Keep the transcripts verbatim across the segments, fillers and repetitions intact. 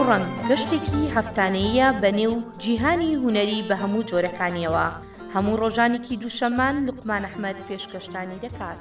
ڕەنگ گەشتێکی هەفتانەیە بەنێو جیهانی هونەری بە هەموو جۆرەکانیەوە. هەموو ڕۆژانێکی دووشەممان لوقمان ئەحمەد پێشکەشتانی دەکات.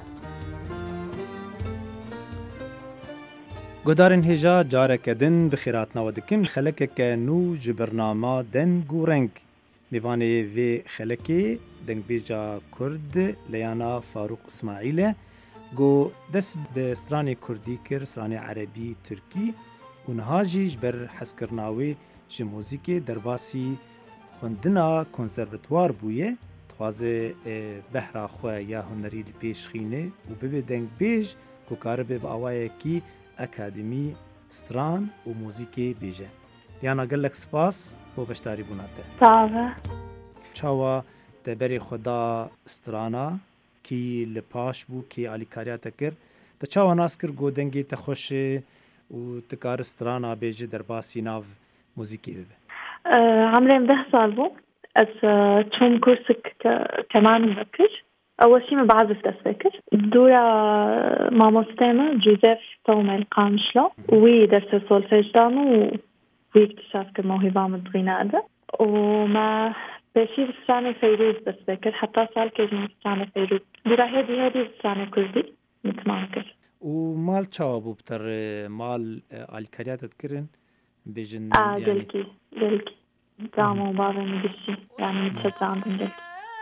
گۆدارن هێژا جارێکە دن بخێراتنەوە دکن خەلەکێکە نو ji بەرنامە دەنگ و ڕەنگ میوانێ vê xelekê dengbêja Kurd Leyana Farûq İsmaîlê got dest bi stranê Kurdî kir, stranê Erebî, Tirkî û niha jî ji ber hezkirina wê ji mûzîkê derbasî xwendina konservatwar bûye, dixwaze behra xwe ya hunerî li pêş xîne û bibe dengbêj ku karibe bi awayekî akademî stran û mûzîkê bêje. Leyana gelek spas بۆ بەشداری بووناتە. تاوە چاوە دەبەرێ خۆدا سترانە کی لە پاش بوو کی ئالیکاریاتە کرد دە چاوە ناس کرد گۆ دەنگێتە خۆشێ و تکار سترانە بێژە دەرباسی ناو موزیکی ببێ. عمرێم ده سال بوو ئەس چۆن کورسک کەمانم بکرد ئەوەشیمە بعزف دەست بکرد دوورە مامۆستێمە جوزێف تۆمێل قامشلۆ وی دەرسە سۆلفێژدان و وی اكتشاف كموهبة مدغينة وما بشي بستاني فيروز بس بكر حتى سال كجن بستاني فيروز برا هدي هدي بستاني كردي متماكر ومال چاوا بو بتر مال الكاريات تكرن بيجن اه يعني دلكي دلكي دامو بابا مدشي يعني متشجع عندهم دلكي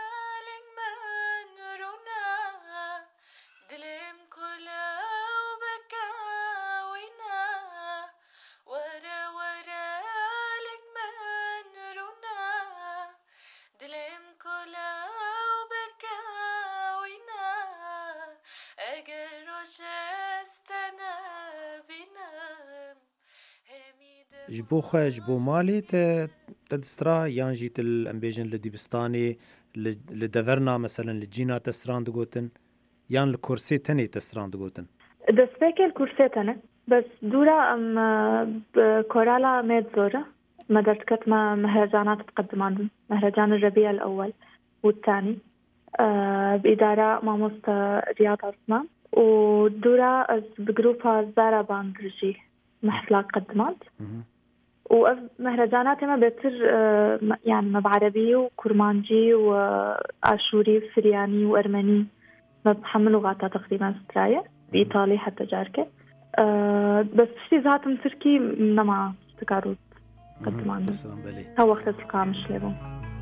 ji bo xwe ji bo malê te te distira yan jî til em bêjin li dîbistanê li deverna meselen li cîna te stran digotin yan li kursê tenê te stran digotin. Destpêkê li kursê tene bes dûra em bi korala mêdzora me derdiketime mehrecanat tqeddiman din mehrecan Rebiya el-Ewwel û الثاني بإدارة مامۆستا Riyad Osman û dûra ez bi grûpa Zara Bandrijî محفلات قدمات و مهرجانات ما بيصير يعني ما بعربي وكرمانجي وآشوري وسرياني وأرمني ما بحمل لغاتها تقريبا سترايا بإيطالي حتى جاركة بس في ذاتهم تركي نما استكاروت قدمان هو وقت تلقى مش لبون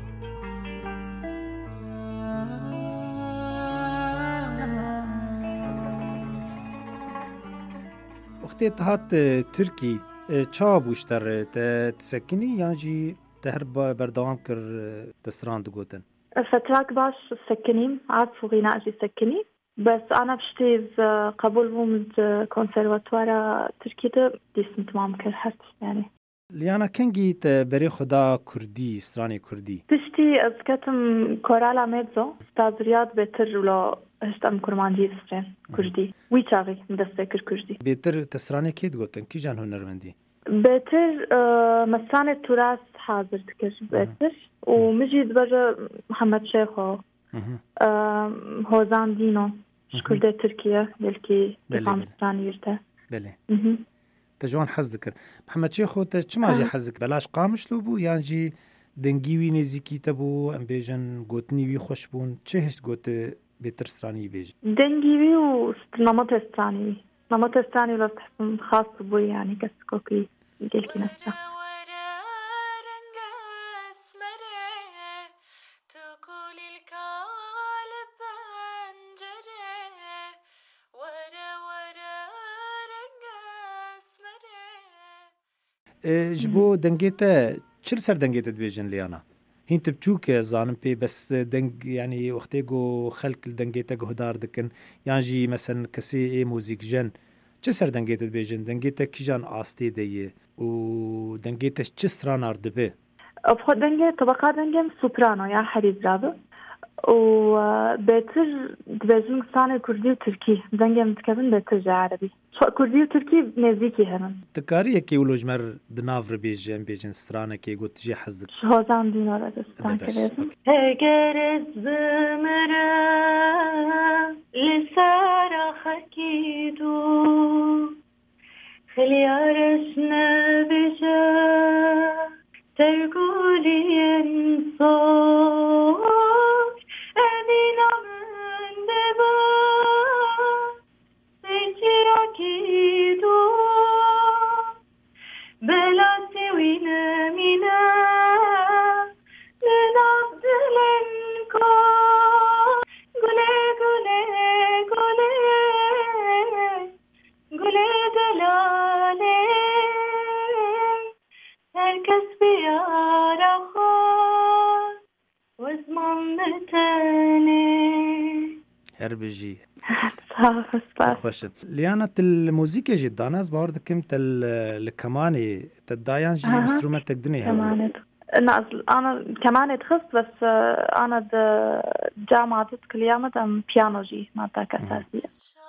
وقتی تهات ترکی چا بوشتر تسکنی یا جی تهر بردوام کر تسران دگوتن فتراك باش سكنيم عارف غناء جي سكني بس أنا بشتيز قبول بومد كونسيرفاتوارا تركيا ديسم تمام كر حرت يعني لیانا کنگی تبری خدا کردی استرانی کردی تشتي از كتم كورالا ميزو استاذ رياض بيتر ولا هشتم كرمانجي استرين كردي وي چاغي مدستكر كردي بيتر تسراني كيد گوتن کی جان هنرمندی بيتر مسان التراث حاضر تكر بيتر ومجي دبر محمد شيخو هوزان دينو شكرده تركيا بلكي بقام استراني يرته بله تجوان حز ذكر محمد شيخو ته چما جي حز بلاش قامش لو بو یان جي دنگی وی نزیکی تبو ام بیجن گوتنی وی خوش بون چه هست گوت بيتر ستراني بيجي دنگي وي و نمط استراني نمط استراني لو تحسن خاص بو يعني كسكوكي ديلكي نفسها جبو دنگيته چل سر دنگيته بيجن ليانا هين تبچوك زانم بي بس دنگ يعني وقتيگو خلق دنگيته هدار دكن يعني مثلا كسي اي موزيك جن چه سر دنگيته بيجن دنگيته كيجان آستي ديه و دنگيته چه سران اردبه ابخو دنگي طبقات دنگي سوبرانو يا حريز رابو و بيتر دبيجن ساني كردي وتركي دنگي متكبن بيتر جا عربي كردي وتركي نزيكي هرن تكاري كي ولوجمر دنافر بيجن بيجن سترانه كي قلت جي حزك شوزان دينار دستان كبيرن اگر زمرا لسارا خكيدو خليارش نبجا هر بجي خوش لیانا تل موزیک جی داناز باور دکم تل الكماني تدايان جي انسترومنت تقدني هوا أنا أنا كمان تخص بس أنا جامعة كليامة أم بيانو جي مادة أساسية.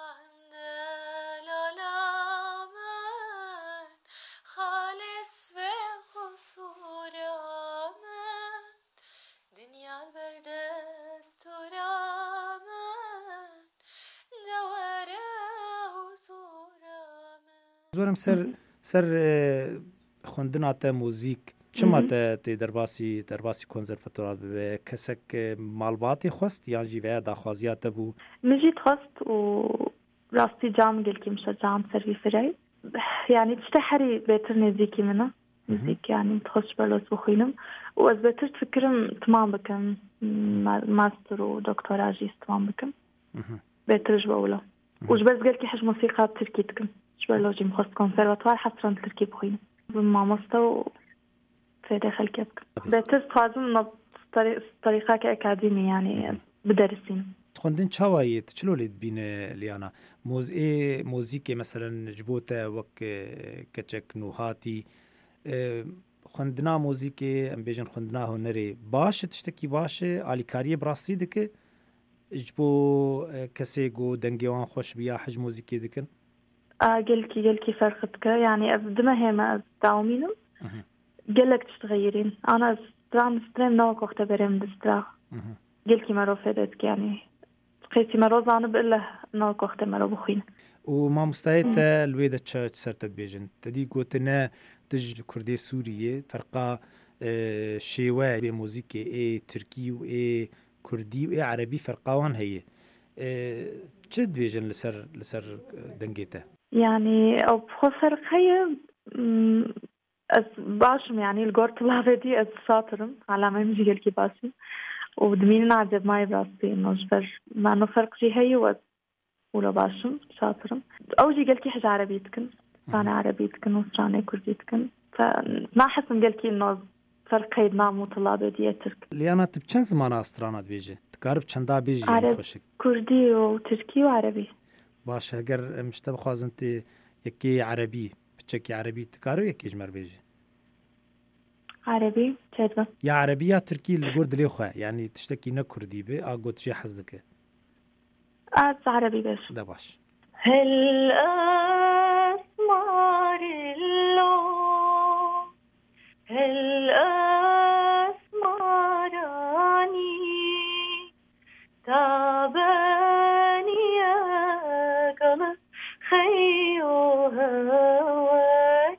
زورم سر سر خوندنا تا موزیک چما تا تی درباسی درباسی کنسرواتوار به کسک مالباتی خواست یا جیوه داخوازیات بو نجيت خواست و راستي جام قلت مش جام سري فري يعني تشتحري بيتر نزيكي منه نزيك يعني تخش بلوس بخينم وأثبتت تفكرم تمام بكم ماستر ودكتوراه جيس تمام بكم بيتر جبوله وجبز قلت حج موسيقى تركيتكم شبالوجي مخص كونسرواتوار حصرا تركي بخينم بمامستا في داخل كيبك بيتر توازن طريقة كأكاديمي يعني بدرسين خوندن چاوایی تچلولید بین لیانا موزی موزیک مثلا جبوته وک کچک نوهاتی خوندنا موزیک ام بیجن خوندنا هنری باش تشتکی باش آلیکاری براستی دکه جبو کسی گو دنگیوان خوش بیا حج موزیکی دکن قلكي قلكي فرقتك يعني أبدما هما داومينم قلك تشتغيرين أنا استرام استرام نوك اختبرين دسترا قلكي مرو فدتك يعني قيتي مرو زانب إلا نوك اختبرو بخين وما مستعد الويدة تشارج سرتت بيجن تدي قوتنا تج كردي سورية فرقة شيوة بموسيقى اي تركي و اي كردي و اي عربي فرقاوان هي تشد بيجن لسر لسر دنجيته يعني أو بخو فرق هي أز باشم يعني الجورت بلافدي أز ساطرم على ما يمجي قلكي باسم ودمين نعجب ماي براستي إنه جبر ما إنه فرق جي هي و ولا باشم شاطرم أوجي قلكي حاجة عربيتكن ثاني عربيتكن وثاني كرديتكن فما حسن قلكي إنه فرق هيد نامو طلابة ديترك ليانا تبچن زمان استرانات بيجي تقارب چندا بيجي عرب خوشك كردي وتركي وعربي باش اگر مشتبه خوازن تی یکی عربی بچکی عربی تکارو یکی جمر بیجی عربي تشدبه يا عربي يا تركي الجورد ليه خا يعني تشتكي نا كردي به اقول شي حزك از عربي باش ده باش هل اسمار اللو هل اسماراني تاباني قلب خيو هواك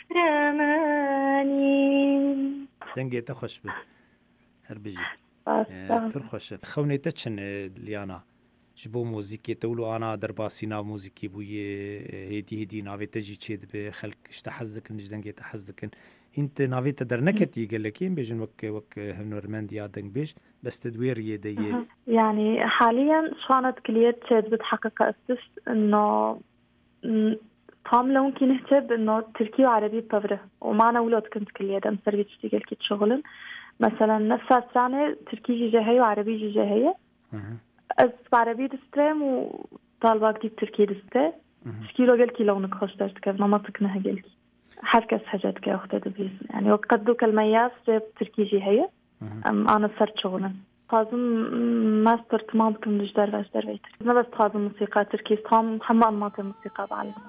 رماني دنگه تا خوش به هر بجی باستا پر خوش خونی تا چن لیانا جبو موزیکی تولو آنا در باسینا موزیکی بوی هیدی هیدی ناوی تجی چید به خلق اشتحزدکن جدنگه تحزدکن انت ناوی تا در نکتی گلکین بیجن وک وک هنرمند یادنگ بیش بس تدوير يدي يعني حاليا شانت كليات شاد بتحقق أسس إنه طام لون كي نهتب إنه تركي وعربي بفره ومعنا ولاد كنت كلية دم سربي تشتغل كي تشغلن مثلا نفس السنة تركي جي جاهية وعربي جي جاهية أز بعربي دسترام وطالبا جديد تركي دسته شكيلو قال كي لونك خوش داشت كيف نمطك نها قال كي حركة حاجات كي أختي دبيس يعني وقدو كالمياس جاب تركي جي هي أم أنا صرت شغلا قازم ماستر تمام كم نجدر باش دريتر أنا بس قازم موسيقى تركي تام حما أنماط الموسيقى بعلمها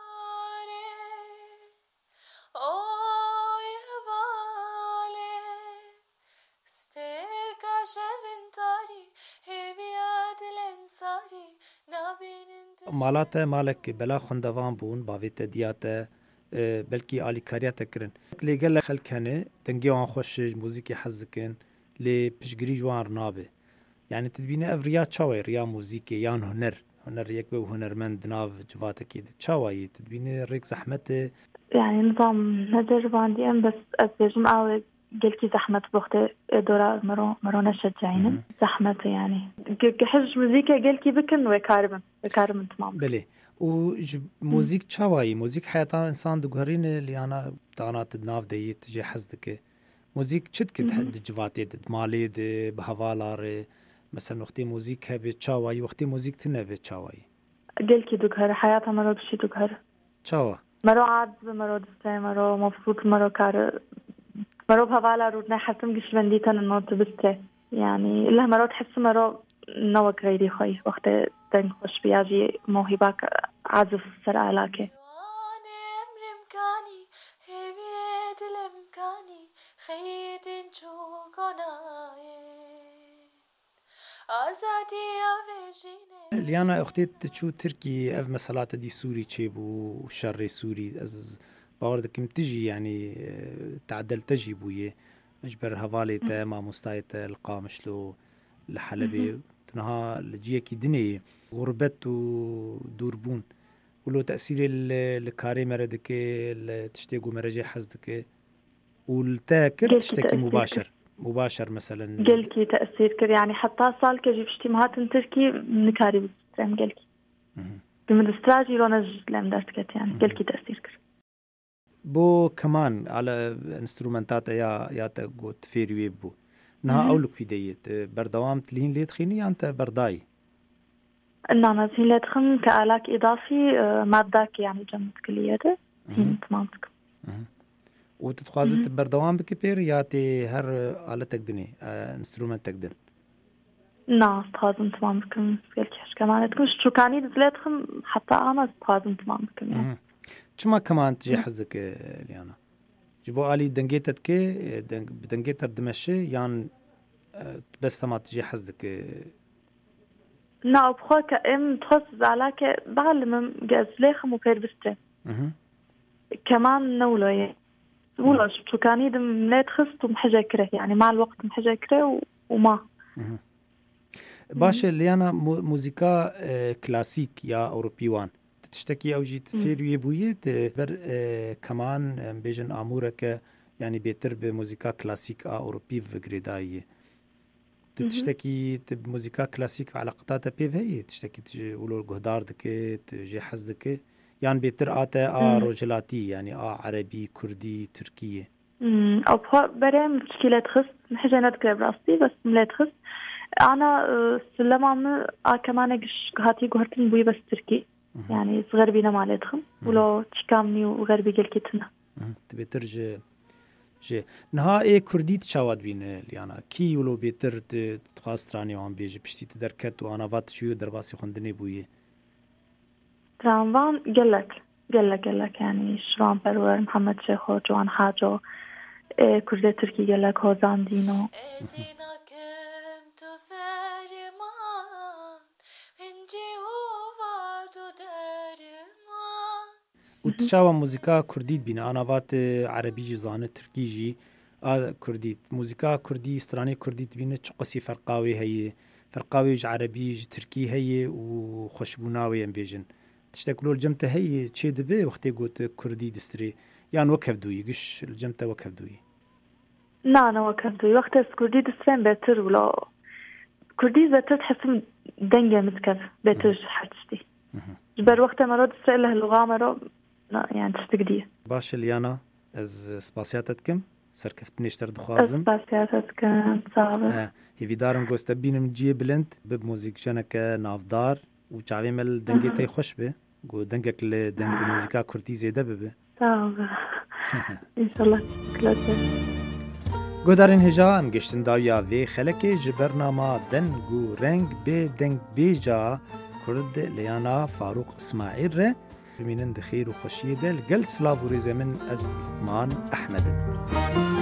مالاته مالك بلا خندوان بون باویت دیاته بلکی آلیکاریات کرن لگل خلک هنه دنگی آن خوش موزیکی حزکن لی پشگری جوان نابه يعني تدبين أفريا تشاوي ريا موسيقى يان هنر هنر يكبه هنرمند ناف جوات أكيد تشاوي تدبين ريك زحمته يعني نظام نجرب عندي أم بس أتجم أو قلتي زحمة بوقت دورة مرو مرو نشجعين زحمته يعني كحج موسيقى قلتي بكن وكاربن وكاربن تمام بله وموزيك تشاوي موزيك حياة إنسان دقهرين اللي أنا تانات ناف ديت جي حزدك موزيك شد كده جواتي مالي ده بهوالار مثلا وقتی موزیک هبه چاوایی وقتی موزیک تنبه چاوایی قلكي دوغهر حياتها مرو بشي دوغهر چاوا مرو عاد مرو دستي مرو مبسوط مرو كار مرو بهوالا رودنا حسم قش بنديتن انو تبستي يعني إلا مرو تحس مرو نوك غيري خوي وقت تنك خوش بياجي موهباك عازف سر علاكي لیانا اختي تشو تركي اف مسالات دي سوري تشيبو وشر سوري از باور دكم تجي يعني تعدل تجي بويه مجبر هفالي تا ما مستايت القامشلو لحلبي تنها لجيكي دني غربت ودوربون ولو تأثير الكاري مردك تشتيقو مرجي حزدك والتاكر تشتكي مباشر مباشر مثلا قلكي تأثير كر يعني حتى صال كجي بشتي مهات تركي من كاري بسترام قلكي بمن استراجي لونج لم دارتكت يعني قلكي تأثير كر بو كمان على انسترومنتات يا يا تقوت فيري بو نها اولك في ديت بردوام تلين لي تخيني انت برداي انا زين لا تخم كالاك اضافي ماداك يعني جنب كليته هين تمامك وتتخوازت بردوام بكبير يا تي هر على تقدني انسترومنت تقدن نا استخازم تمامك فيلكش كمان تكون شو كاني دزلتخم حتى انا استخازم تمامك يعني شما كمان تجي حزك ليانا جبو آلي دنجيتت كي بدنجيتر دمشي يعني بس ما تجي حزك نا بخوا كأم تخص علاك بعلم جاز ليخم وكير بستي كمان نولو ولا شو كاني دم لا تخص ومحجكره يعني مع الوقت محجكره وما باش ليانا موسيقى كلاسيك يا أوروبيوان تشتكي أو جيت فيروي بويت بر كمان بيجن أمورك يعني بيتر بموسيقى كلاسيك أوروبي في غريداية تشتكي بموسيقى كلاسيك على قطعة بيفهي تشتكي تجي ولو الجهدار دك تجي حزدك يعني بيتر آتا آ رجلاتي يعني آ عربي كردي تركية امم أو برا مشكلة تخص محجة نذكر براستي بس ملا تخص أنا سلمة آ كمان قش هاتي جهرتن بوي بس تركي يعني صغر بينا مالتهم ولو تشكامني وغربي قلكتنا تبي ترجع جي نها اي كردي تشاود بين ليانا كي ولو بيتر تخاستراني وان بيجي بشتي تدركت وانا فات شيو درباسي خندني بويه ترانفان قالك قالك قالك يعني شران برور محمد شيخو جوان حاجو إيه كردي تركي قالك هوزان دينو وتشاوى موسيقى كردي بينا أنا فات عربي جزانة تركي جي آه كردي موسيقى كردي استراني كردي تبينه تقصي فرقاوي هي فرقاوي ج عربي ج تركي هي وخشبوناوي ام بيجن تشتكلوا الجمته هي تشي دبي وقتي قلت كردي دستري يعني وكف دوي قش الجمته وكف دوي لا أنا وكف دوي وقت كردي دسترين بيتر ولا كردي زت تحسم دنجة متكف بيتر حتشتي جبر وقت مرة دسترين له اللغة مرة لا يعني تستقديه باش ليانا از سباسياتتكم سركفت نشتر دخوازم سباسياتتكم صعبة اه هيفي دارم قوست بينم جي بلند بموزيك جنك نافدار وچاوي مل دنگي خوش به قو دنگك لدنگ موزيكا كردي زيده به صعبة ان شاء الله كلاته گودارین هجا ام گشتن داویا وی خلک جبرنامه دنگو رنگ به دنگ بیجا کرد لیانا فاروق اسماعیل ره بمینن دخیر و خوشیه دل گل سلاو و رزمن از مان احمد